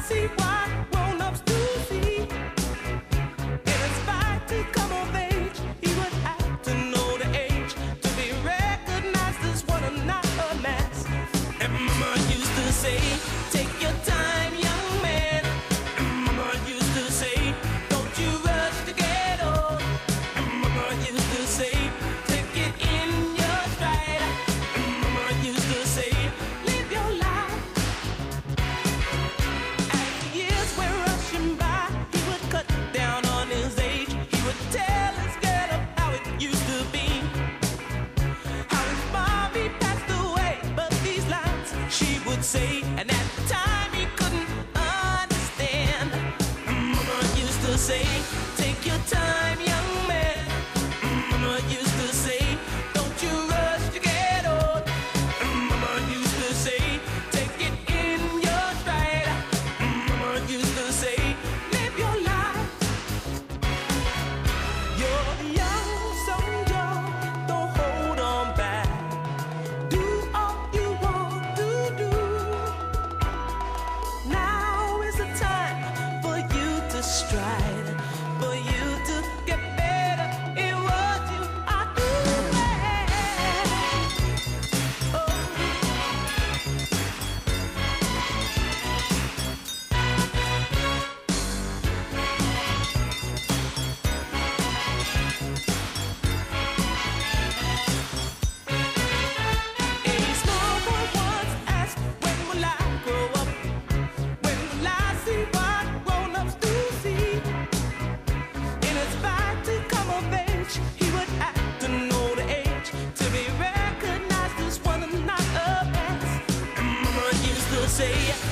see what grown-ups do see. In his fight to come of age, he would have to know the age to be recognized as one and not a mass. And Mama used to say, take your time, young man. And Mama used to say, don't you rush to get old. And Mama used to say, take it in your stride. And Mama used to say, live your life. As the years were rushing by, he would cut down on his age. He would tell his girl of how it used to be, how his mommy passed away, but these lines she would say, and at the time he couldn't understand. Mama used to say, take your time, young man. Mama used to say, don't you rush to get old. Mama used to say, take it in your stride. Mama used to say, live your life. You're young, so young, don't hold on back. Do all you want to do. Now is the time for you to stride, for you to get better in what you are doing. Oh. A small boy once asked, when will I grow up? When will I see what grown-ups do see? In his fight to come of age, he would have to know the age to be recognized as one and not a mass. And Mama used to say,